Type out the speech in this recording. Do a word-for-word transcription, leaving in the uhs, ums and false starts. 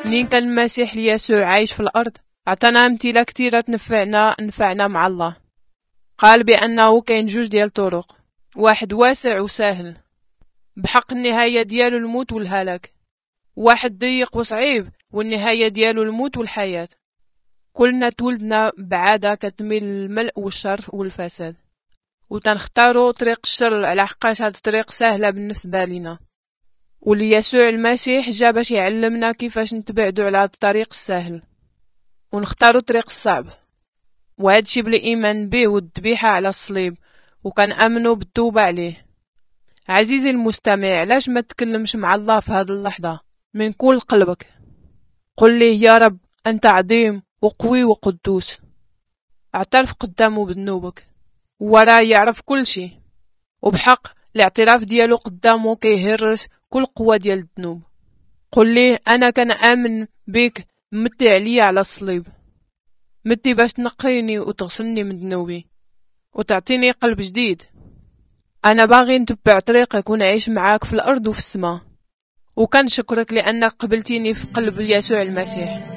منين كان المسيح ليسوع عايش في الأرض عطانا أمثلة كتيرة تنفعنا نفعنا مع الله. قال بأنه كاين جوج ديال الطرق، واحد واسع وسهل بحق النهاية ديالو الموت والهلاك، واحد ضيق وصعيب والنهاية ديالو الموت والحياة. كلنا تولدنا بعادة كتميل للملء والشر والفساد، وتنختاروا طريق الشر على حقاش هاد الطريق سهلة بالنسبة لنا، وليسوع المسيح جا باش يعلمنا كيفاش نتبعدوا على هاد الطريق السهل ونختاروا الطريق الصعب، وهادشي بالإيمان به والذبيحة على الصليب، وكنأمنوا بالتوبة عليه. عزيزي المستمع، علاش ما تكلمش مع الله في هذه اللحظة من كل قلبك؟ قل ليه يا رب أنت عظيم وقوي وقدوس. اعترف قدامه بذنوبك، وراه يعرف كل شيء، وبحق الاعتراف ديالو قدامه كيهرس كل قوة ديال الذنوب. قل ليه أنا كنآمن بك، متي عليا على الصليب، متي باش تنقيني وتغسلني من ذنوبي وتعطيني قلب جديد. أنا باغي نتبع طريقك ونعيش معاك في الأرض وفي السماء، وكنشكرك لأنك قبلتيني في قلب يسوع المسيح.